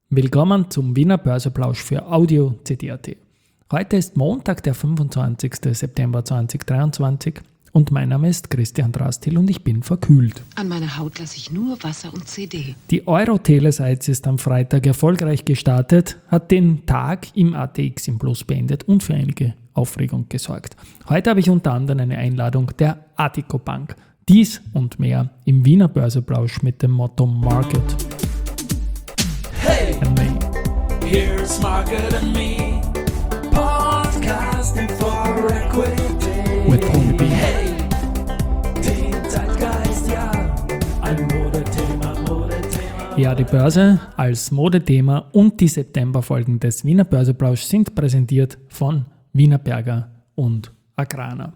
Willkommen zum Wiener Börseplausch für Audio CD.at. Heute ist Montag, der 25. September 2023 und mein Name ist Christian Drastil und ich bin verkühlt. An meiner Haut lasse ich nur Wasser und CD. Die Euro-Telesites ist am Freitag erfolgreich gestartet, hat den Tag im ATX im Plus beendet und für einige Aufregung gesorgt. Heute habe ich unter anderem eine Einladung der Addiko Bank. Dies und mehr im Wiener Börseplausch mit dem Motto Market. Hey, here's Market and Me, podcasting for equity. With Tony B. Hey, den Zeitgeist, ja, ein Modethema. Ja, die Börse als Modethema und die Septemberfolgen des Wiener Börseplausch sind präsentiert von Wienerberger und Agrana.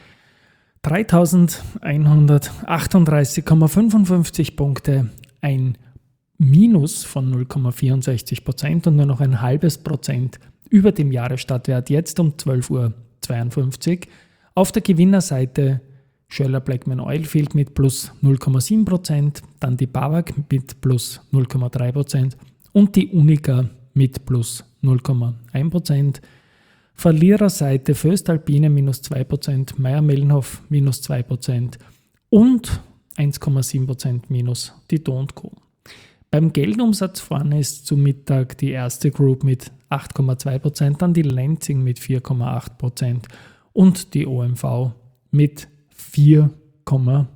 3.138,55 Punkte, ein Minus von 0,64% und nur noch ein halbes Prozent über dem Jahresstartwert, jetzt um 12.52 Uhr. Auf der Gewinnerseite Schoeller Bleckmann Oilfield mit plus 0,7%, dann die BAWAG mit plus 0,3% und die Unica mit plus 0,1%. Verliererseite Voestalpine minus 2%, Mayr-Melnhof minus 2% und 1,7% minus die Do & Co. Beim Geldumsatz vorne ist zu Mittag die erste Group mit 8,2%, dann die Lenzing mit 4,8% und die OMV mit 4,4%.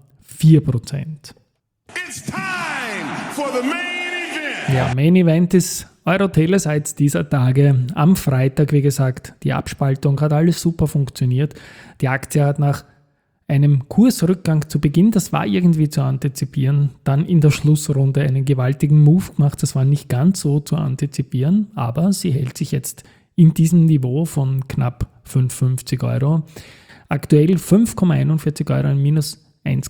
It's time for the main event. Ja, Main Event ist Euro-Telesites dieser Tage. Am Freitag, wie gesagt, die Abspaltung hat alles super funktioniert. Die Aktie hat nach einem Kursrückgang zu Beginn, das war irgendwie zu antizipieren, dann in der Schlussrunde einen gewaltigen Move gemacht. Das war nicht ganz so zu antizipieren, aber sie hält sich jetzt in diesem Niveau von knapp 5,50 Euro. Aktuell 5,41 Euro, ein minus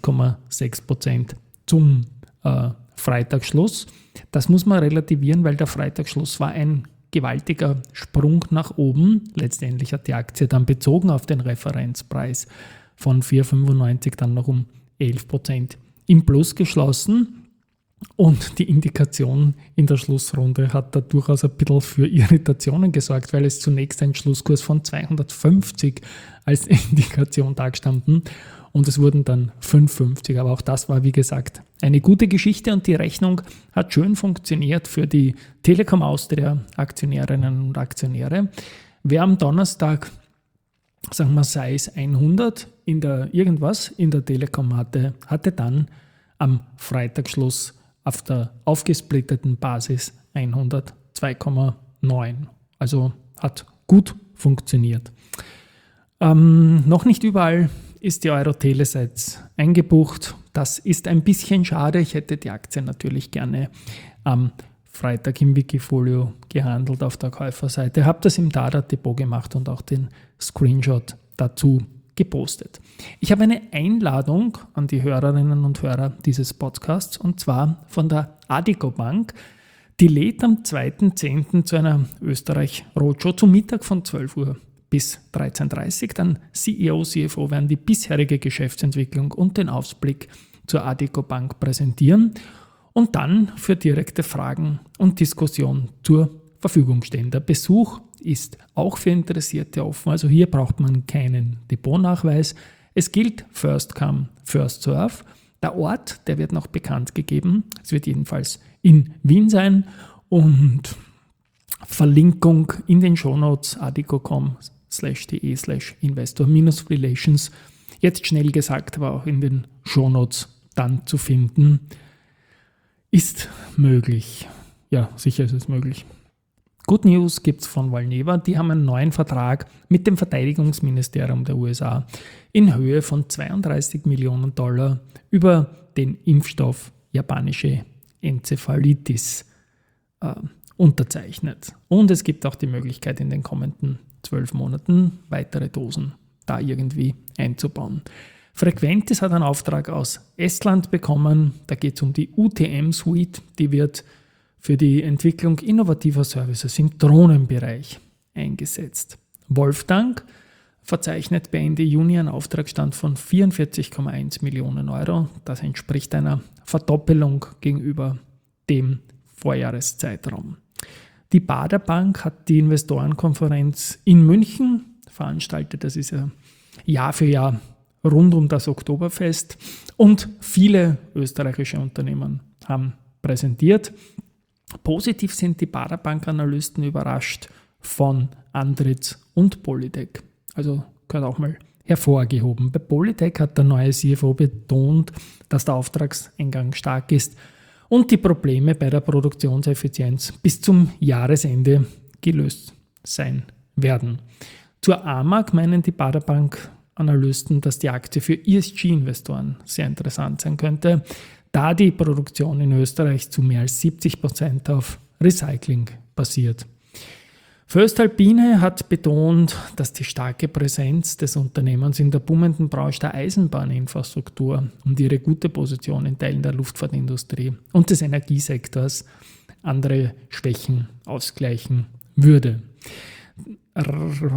1,6% zum Freitagsschluss. Das muss man relativieren, weil der Freitagsschluss war ein gewaltiger Sprung nach oben. Letztendlich hat die Aktie dann bezogen auf den Referenzpreis von 4,95 dann noch um 11% im Plus geschlossen. Und die Indikation in der Schlussrunde hat da durchaus ein bisschen für Irritationen gesorgt, weil es zunächst ein Schlusskurs von 250 als Indikation dargestanden und es wurden dann 5,50. Aber auch das war, wie gesagt, eine gute Geschichte und die Rechnung hat schön funktioniert für die Telekom Austria Aktionärinnen und Aktionäre. Wer am Donnerstag, sagen wir Size 100 in der Telekom hatte dann am Freitagsschluss auf der aufgesplitteten Basis 102,9. Also hat gut funktioniert. Noch nicht überall ist die Euro-Telesites eingebucht. Das ist ein bisschen schade. Ich hätte die Aktie natürlich gerne am Freitag im Wikifolio gehandelt auf der Käuferseite. Habe das im Dada-Depot gemacht und auch den Screenshot dazu gepostet. Ich habe eine Einladung an die Hörerinnen und Hörer dieses Podcasts und zwar von der Addiko Bank. Die lädt am 2.10. zu einer Österreich-Roadshow zum Mittag von 12 Uhr bis 13.30 Uhr. Dann CEO, CFO werden die bisherige Geschäftsentwicklung und den Ausblick zur Addiko Bank präsentieren und dann für direkte Fragen und Diskussion zur Verfügung stehen. Der Besuch ist auch für Interessierte offen, also hier braucht man keinen Depotnachweis. Es gilt First Come, First Serve. Der Ort, der wird noch bekannt gegeben. Es wird jedenfalls in Wien sein und Verlinkung in den Shownotes addiko.com/de/investor-relations. Jetzt schnell gesagt, aber auch in den Shownotes dann zu finden. Ist möglich. Ja, sicher ist es möglich. Good News gibt es von Valneva. Die haben einen neuen Vertrag mit dem Verteidigungsministerium der USA in Höhe von $32 Millionen über den Impfstoff japanische Enzephalitis unterzeichnet. Und es gibt auch die Möglichkeit, in den kommenden 12 Monaten weitere Dosen da irgendwie einzubauen. Frequentis hat einen Auftrag aus Estland bekommen. Da geht es um die UTM-Suite. Die wird für die Entwicklung innovativer Services im Drohnenbereich eingesetzt. Wolftank verzeichnet bei Ende Juni einen Auftragsstand von 44,1 Millionen Euro. Das entspricht einer Verdoppelung gegenüber dem Vorjahreszeitraum. Die Baader Bank hat die Investorenkonferenz in München veranstaltet. Das ist ja Jahr für Jahr rund um das Oktoberfest. Und viele österreichische Unternehmen haben präsentiert. Positiv sind die Baader Bank-Analysten überrascht von Andritz und Polytec. Also gehört auch mal hervorgehoben. Bei Polytec hat der neue CFO betont, dass der Auftragseingang stark ist und die Probleme bei der Produktionseffizienz bis zum Jahresende gelöst sein werden. Zur AMAG meinen die Baader Bank-Analysten, dass die Aktie für ESG-Investoren sehr interessant sein könnte, da die Produktion in Österreich zu mehr als 70% auf Recycling basiert. Voestalpine hat betont, dass die starke Präsenz des Unternehmens in der boomenden Branche der Eisenbahninfrastruktur und ihre gute Position in Teilen der Luftfahrtindustrie und des Energiesektors andere Schwächen ausgleichen würde. R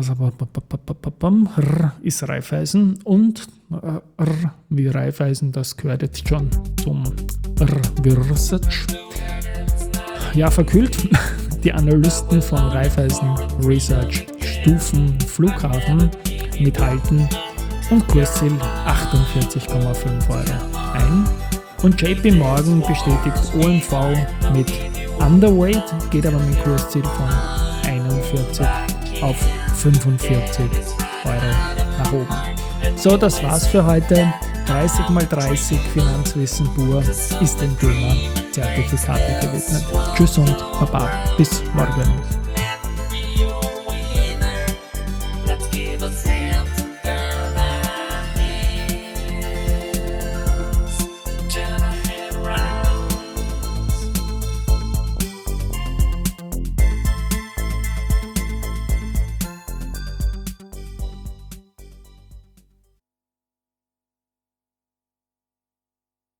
ist Raiffeisen und R wie Raiffeisen, das gehört jetzt schon zum Research. Ja, verkühlt. Die Analysten von Raiffeisen Research stufen Flughafen mit Halten und Kursziel 48,5 € ein. Und JP Morgan bestätigt OMV mit Underweight, geht aber mit dem Kursziel von 41 auf 45 € nach oben. So, das war's für heute. 30x30 Finanzwissen pur ist dem Thema Zertifikate gewidmet. Tschüss und Baba, bis morgen.